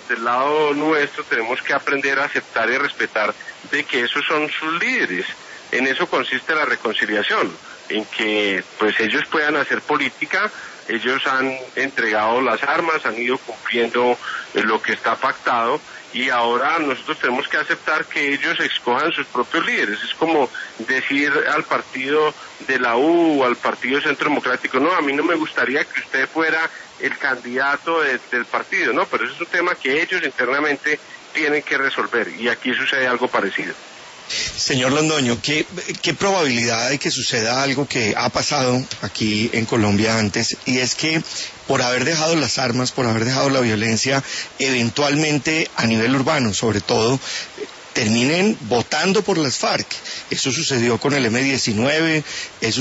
del lado nuestro tenemos que aprender a aceptar y respetar de que esos son sus líderes. En eso consiste la reconciliación, en que pues ellos puedan hacer política. Ellos han entregado las armas, han ido cumpliendo lo que está pactado, y ahora nosotros tenemos que aceptar que ellos escojan sus propios líderes. Es como decir al partido de la U o al partido Centro Democrático: no, a mí no me gustaría que usted fuera el candidato del partido, no, pero eso es un tema que ellos internamente tienen que resolver, y aquí sucede algo parecido. Señor Londoño, ¿qué probabilidad hay que suceda algo que ha pasado aquí en Colombia antes, y es que por haber dejado las armas, por haber dejado la violencia, eventualmente a nivel urbano, sobre todo, terminen votando por las FARC? Eso sucedió con el M-19, eso